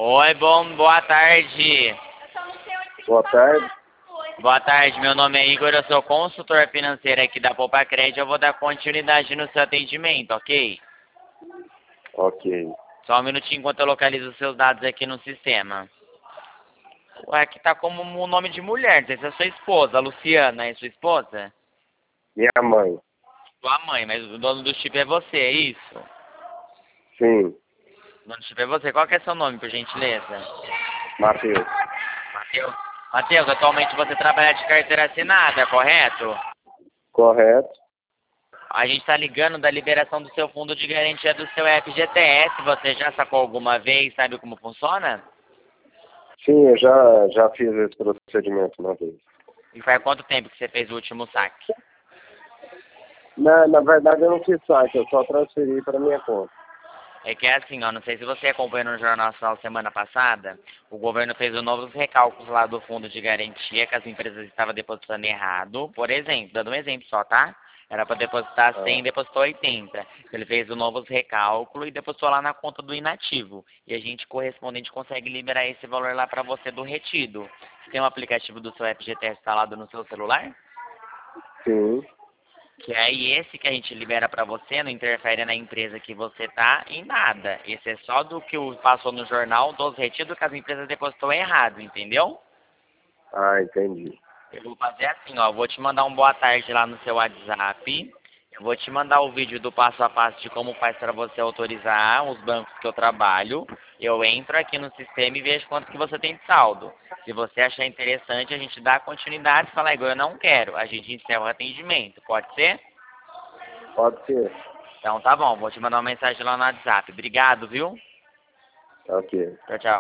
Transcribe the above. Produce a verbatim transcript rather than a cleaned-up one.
Oi, bom, boa tarde. Boa tarde. Boa tarde, meu nome é Igor, eu sou consultor financeiro aqui da Poupa Crédito. Eu vou dar continuidade no seu atendimento, ok? Ok. Só um minutinho enquanto eu localizo os seus dados aqui no sistema. Ué, aqui tá como o nome de mulher, não sei se é sua esposa, a Luciana, é sua esposa? Minha mãe. Sua mãe, mas o dono do chip é você, é isso? Sim. O dono do chip é você. Qual que é seu nome, por gentileza? Matheus. Matheus. Matheus, atualmente você trabalha de carteira assinada, correto? Correto. A gente está ligando da liberação do seu fundo de garantia do seu F G T S. Você já sacou alguma vez? Sabe como funciona? Sim, eu já, já fiz esse procedimento uma vez. E faz quanto tempo que você fez o último saque? Na, na verdade, eu não fiz saque, eu só transferi para minha conta. É que é assim, ó, não sei se você acompanhou no Jornal Nacional semana passada, o governo fez os novos recálculos lá do fundo de garantia que as empresas estavam depositando errado. Por exemplo, dando um exemplo só, tá? Era para depositar cem, Ah, depositou oitenta. Ele fez o novos recálculo e depositou lá na conta do inativo. E a gente, correspondente, consegue liberar esse valor lá para você do retido. Você tem um aplicativo do seu F G T S instalado no seu celular? sim. Que aí esse que a gente libera pra você não interfere na empresa que você tá em nada. Esse é só do que o- passou no jornal dos retidos que as empresas depositou errado, entendeu? Ah, entendi. Eu vou fazer assim, ó, eu vou te mandar um boa tarde lá no seu WhatsApp. Eu vou te mandar o vídeo do passo a passo de como faz para você autorizar os bancos que eu trabalho. Eu entro aqui no sistema e vejo quanto que você tem de saldo. Se você achar interessante, a gente dá continuidade e fala, Igor, eu não quero. A gente encerra o atendimento. Pode ser? Pode ser. Então tá bom, vou te mandar uma mensagem lá no WhatsApp. Obrigado, viu? Ok. Tchau, tchau.